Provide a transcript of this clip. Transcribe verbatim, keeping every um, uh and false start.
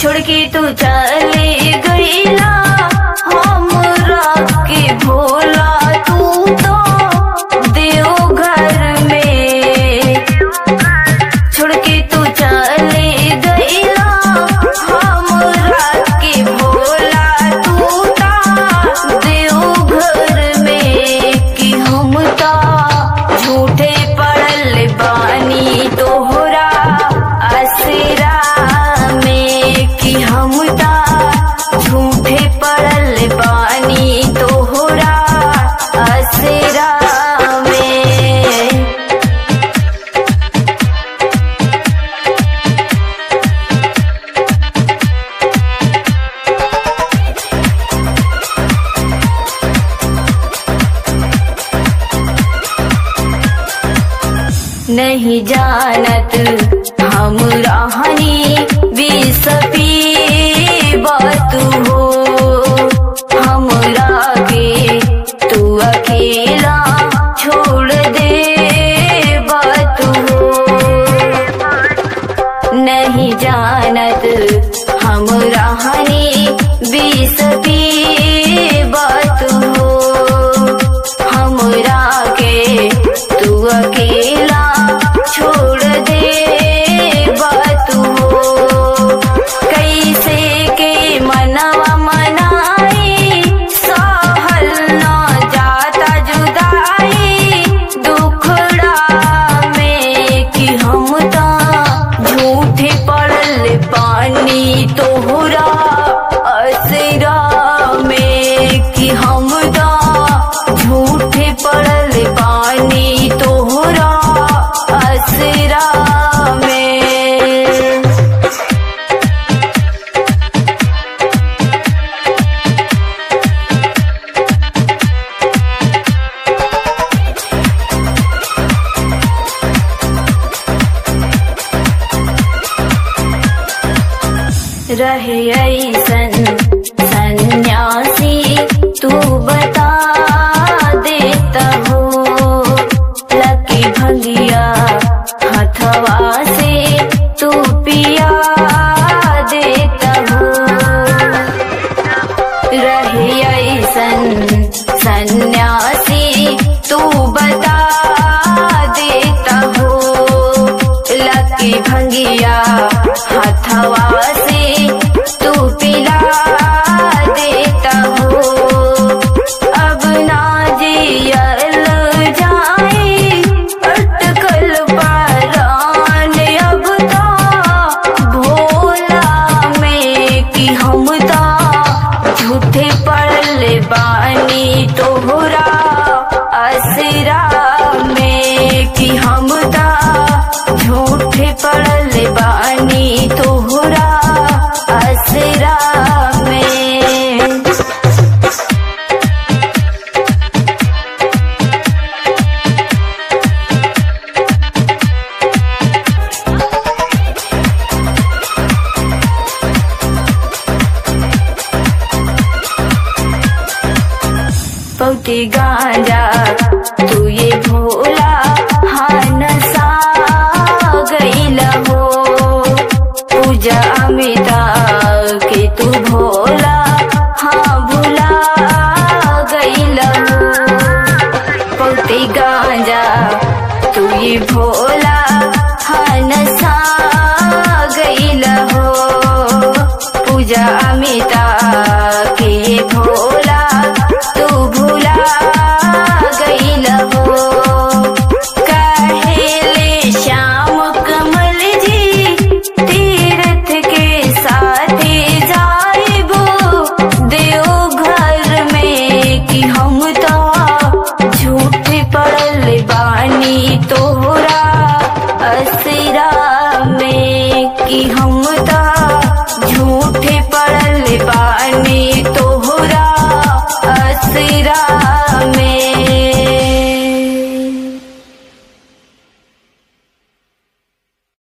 छोड़ के तू चले गईला हमरा के भोला तू तो देवघर में। छोड़ के तू चले गईला हमरा के भोला तू तो देवघर में। कि हम तो झूठे पड़ल बानी तोहरा आसरा में। कि हम तो झूठे पड़ल बानी तोहरा आसरा में। नहीं जानत हम रहनी विष पीबत हो हमरा के तू अकेला छोड़ दे बात हो। नहीं जानत हम रहनी विष पीबत हो हमरा के तू अकेला छोड़ दे बात हो। कैसे के मनवा मनाई सहल न जाता जुदाई दुखड़ा में। कि हम तो झूठे पड़ल पानी तोहरा असरा में। कि हम तो झूठे पड़ल पानी तोहरा असरा में। रहे ऐसन सन्यासी तू बता देता हो लकी भंगिया हथवा से तू पिया देता हो। रहे ऐसन सन्यासी तू बता देता हो लकी भंगिया हथवा से तू पिला देता हो। अब ना जियल जाए अटकल पारान अब तो भोला में। कि हम तो झूठे पड़ल बानी तोहरा असरा में। कि हम तो झूठे पड़ल बानी तोहरा असरा में। पौती गांजा तू ये भोला हाँ नशा गईला हो। पूजा अमिता के तू भोला हाँ भुला गईला हो। पौती गांजा तू ये भोला हाँ नशा गईला हो। पूजा अमिता